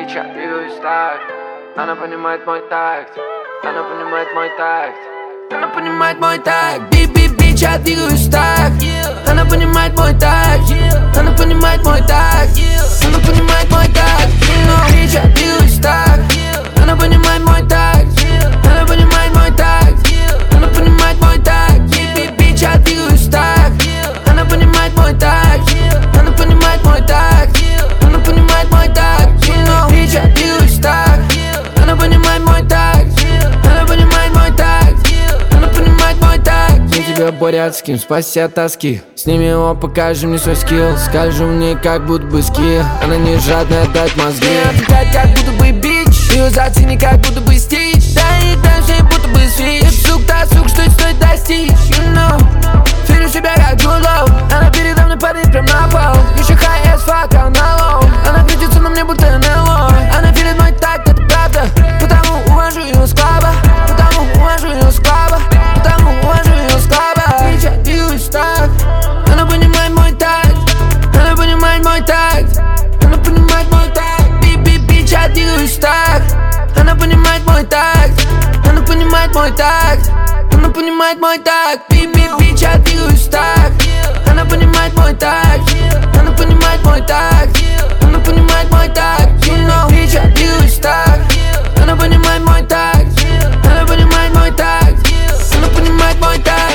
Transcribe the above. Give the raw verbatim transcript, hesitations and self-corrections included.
Бича, двигаюсь так. Она понимает мой такт. Она понимает мой такт. Она понимает мой такт. Би-би-бича, двигаюсь так. Она понимает мой такт. Она понимает мой такт. Она понимает мой такт. Бича, двигаюсь так. Она понимает мой такт. Она понимает мой такт. Она понимает мой такт. Би-би-бича, двигаюсь так. Она понимает мой такт. Она понимает мой такт. Она понимает мой такт. Бича, двигаюсь так. Она понимает мой такт. Она понимает мой такт. Она понимает мой такт. Я тебя бурятским, спаси от тоски. Сними его, покажи мне свой скилл. Скажу мне, как будто бы ски. Она не жадная отдать мозги. Меня отвлекает, как будто бы бич. Ее зацени, как будто бы стич. Да и дальше, будто бы свич. Сук, та сук, что стоит достичь. You know, филю себя как Джулоу. Она передо мной падает прям на пол. Еще high as fuck, а она low. Она крутится на мне, будто эн эл о. Она филит мой такт, это правда. Потому увожу ее с клаба. Потому увожу ее с клаба. Потому увожу ее с клаба. Бича, двигаюсь так. Она понимает мой такт. Она понимает мой такт. Она понимает мой такт. Би-би-бича, двигаюсь так. Она понимает мой такт. Она понимает мой такт. Она понимает мой такт. Би-би-бича, двигаюсь так. Она понимает мой такт. Она понимает мой такт. Она понимает мой такт. Бича, двигаюсь так. Она понимает мой такт. Она понимает мой такт. Она понимает мой такт.